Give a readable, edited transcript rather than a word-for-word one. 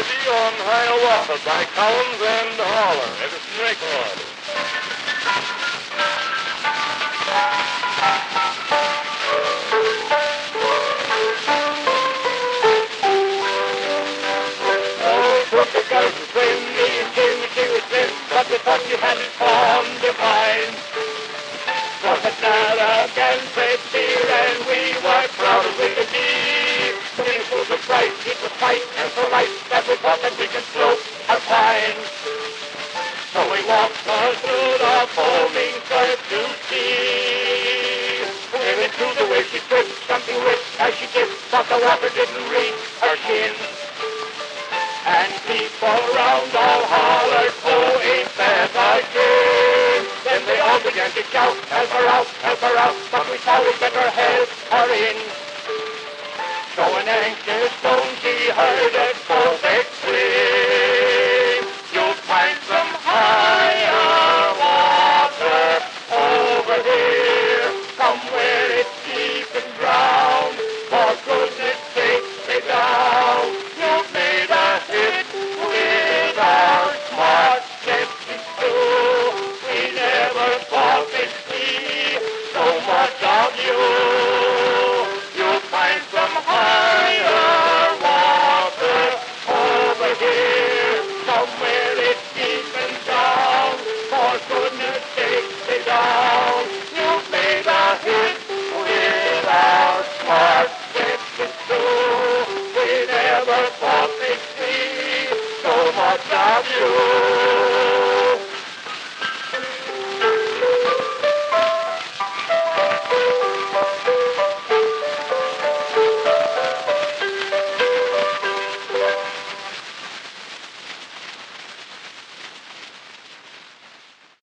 City on Hiawatha by Collins and Haller. Edison record. Oh, took the girls to swim, me and Jimmy, she was slim, but we thought you had it formed divine. Was it not against Shakespeare, and we were proud as we could be. Things was so bright, it was tight and so light that we thought that we could float a pine. So we walked through the foaming surf to sea. And into the way she tripped, something whipped as she dipped, but the water didn't reach her chin. And people round all hollered, oh, ain't that a shame? Then they all began to shout, help her out, but we thought we'd better help her in. So an anxious